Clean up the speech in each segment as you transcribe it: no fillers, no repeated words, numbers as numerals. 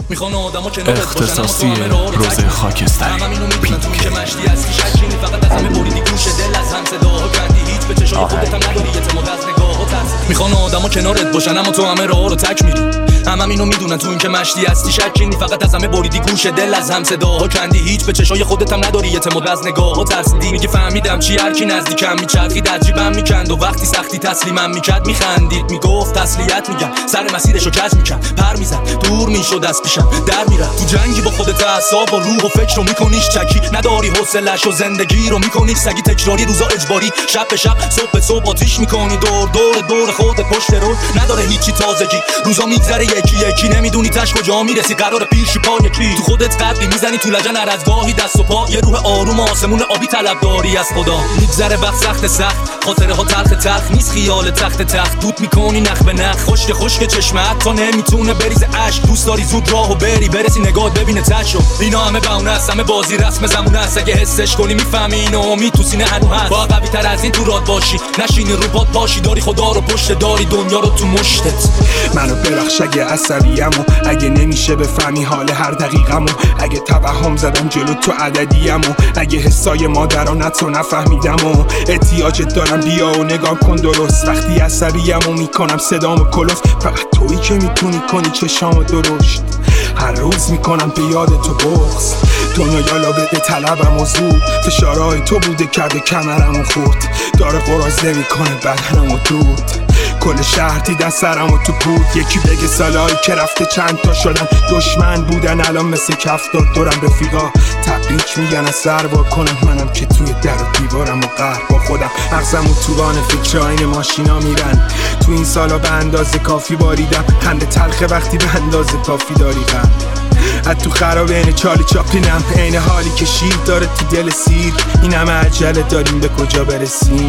میخوان آدمو کنارت اختصاصی روز خاکستری پینک که مشتی هستی شکینی فقط از همه بریدی گوش دل از هم صداها کندی هیچ به چشای خودت هم نداری اعتماد از نگاه ها ترس میخوان آدمو کنارت باشن اما تو همه راه رو تک میری همه اینو میدونن تو این که مشتی هستی شکینی فقط از همه بریدی گوش دل از هم صداها کندی هیچ به چشای خودت هم نداری اعتماد از نگاه ها ترسیدی میگه فهمیدم چی هر کی نزدیکم میچرخید عجیبم میکند و وقتی سختی تسلیمم میکرد میخندید میگفت تسلیت میگم سر مسیرشو کج میکرد پر میزد دور میشد از پیشم در میرفت تو جنگی با خودت اعصاب و روح و فکر رو میکنیش چکی نداری حوصله‌اش و زندگی رو میکنی سگی تکراری روزا اجباری شب به شب صبح به صبح آتیش میکنی دور خودت پشت رو نداره هیچی تازگی روزا میگذره یکی نمیدونی تاش کجا میرسی قرار پیشی پای کی تو خودت قدری میزنی تو لجن هر از گاهی دست و پا یه روح آروم آسمون آبی طلبداری از خدا میگذره وقت سخت خاطره ها تلخ نیست خیال تخت دود میکنی نخ به نخ خشک چشمت تا نمیتونه بریز اشک دوست داری زود راهو برسی نگاه ببینه تشو اینا همه بهونه است همه بازی رسم زمونه است اگه حسش کنی میفهمی اینو امید تو سینه هنو هست با قوی تر از این تو راد باشی نشینی رو پات پاشی داری خدا رو پشت داری دنیا رو تو مشتت منو ببخش اگه عصبیمو اگه نمیشه بفهمی حال هر دقیقمو اگه توهم زدم جلو تو عددیمو اگه حسای مادرانتو نفهمیدمو احتیاجت دارم بیا و نگاه کن درست وقتی عصبیمو میکنم صدامو کلوف فقط تویی که میتونی کنی چشامو درشت هر روز میکنم به یاد تو بغض دنیا یالا بده طلبم و زود فشارهای تو بوده کرده کمرمو خورد داره قراز نمیکنه بدنمو دود کل شهر دیدن سرمو تو بود یکی بگه سالهایی که رفته چند تا شدن دشمن بودن الان مثل کفتار دورم رفیقا تبریک میگن از سر کنم منم که توی در و دیوارم و قهر با خودم مغزمو توبان فکر آین ماشینا میرن تو این سالا به اندازه کافی باریدم خنده تلخه وقتی به اندازه کافی داری غم از تو خرابه اینه چالی چاپلینم عین حالی که شیر داره تو دل سیر این همه عجله داریم به کجا برسیم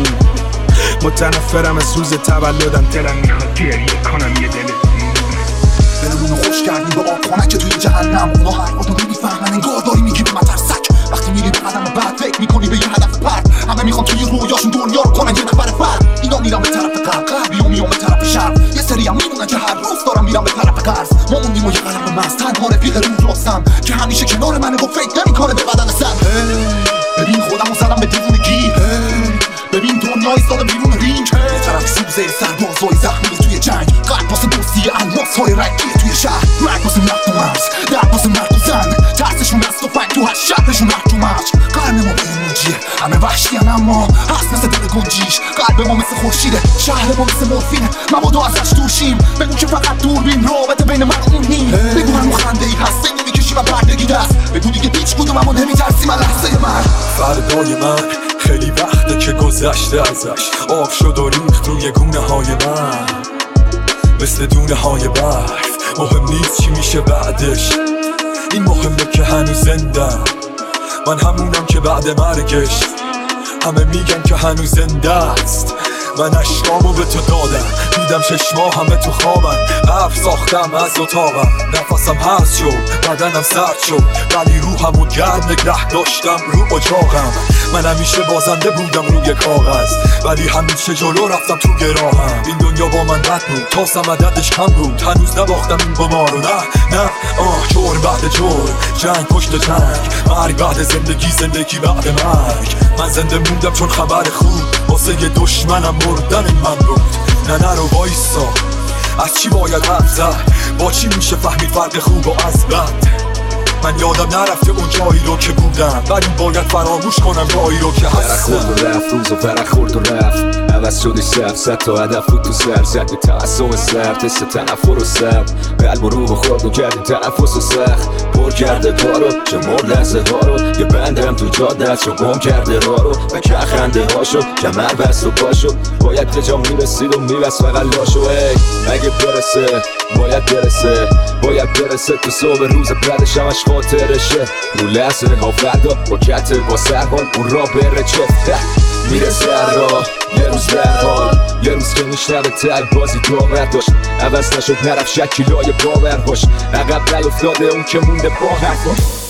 متنفرم از روز تولدم دلم میخواد گریه کنم یه دل دلمونو خوش کردیم با آب خونک توی جهنم اونا حرفاتو نمیفهمن انگار داری میگی به من ترسک وقتی میری به قدم بعد فکر میکنی به یه هدف پرد همه میخوان توی رویاشون دنیا رو کنن یه نفر فرد اینا میرن به طرف غربی و میام به طرف شرق یه سری هم میمونن که هر روز دارم میرم به طرف قرض ما موندیم و یه قلم مست تنها رفیق روز راستم که همیشه کنار منه و فکر نمیکنه به بدن سر ببین خودمو زدم به دیوونگی ببین دنیا ایستاده بیرون رینگ طرف سوزه سربازای زخمی توی جنگ قلب واسه دوستی الماس‌های رنگی توی شهر مرگ واسه نفت و مرز درد واسه مرد و زن ترسشون از تفنگ تو هر شهرشون محکوم مرج قرن ما به ایموجیه همه وحشیان اما هست مثل دل گنجیش قلب ما مثل خورشیده شهر ما مثل مورفینه مبادا ازش دورشیم بگو که فقط دوربین رابطه بین من و اون نیم بگو من خنده‌ای هست بگو میکشی و بردگی دست بگو دیگه هیچ کدوم اما نمیترسی من لحظه من فردای من خیلی وقته که گذشته ازش آب شد و ریخت روی گونه های من مثل دونه های برف مهم نیست چی میشه بعدش این مهمه که هنوز زندم من همونم که بعد مرگش همه میگن که هنوز زنده است من اشکامو به تو دادم دیدم چشما همه تو خوابن حرف ساختم از اتاقم نفسم هست شد بدنم سرد شد ولی روحمو گرم نگه داشتم رو اجاقم من همیشه بازنده بودم روی کاغذ ولی همیشه جلو رفتم تو گراهم این دنیا با من بد بود تاسم عددش کم بود هنوز نباختم این قمارو نه جور بعد جور جنگ پشت جنگ مرگ بعد زندگی بعد مرگ من زنده موندم چون خبر خوب واسه یه دشمنم مردن من بود نه رو وایسا از چی باید حرف زد با چی میشه فهمید فرق خوب و از بد من یادم نرفته اون جایی رو که بودم ولی باید فراموش کنم جایی رو که هستم خورد و رفت روز و فرق خورد و رفت عوض شدی شب صد تا هدف بود تو سر زد به تعصب سرد حس تنفر و سرد قلب و روح و خورد و کردیم تنفس و سخت پر کرده پارو شمار لحظه ها رو یه بندم تو جاده است گم کرده راه رو و که خنده ها شد کمر بست و پا شد باید که جا میرسید و میبست فقط لاشو اگه برسه باید برسه تو صبح روز بعدش همش خاطرشه رو لحظه ها فردا با کتر با سرحال اون را بره چفته میرسه هر راه یه روز در حال یه روز که میشنوه تک بازی داور داشت عوض نشد نرفت شکلای باور باش عقب نیفتاده اون که مونده با حرفاش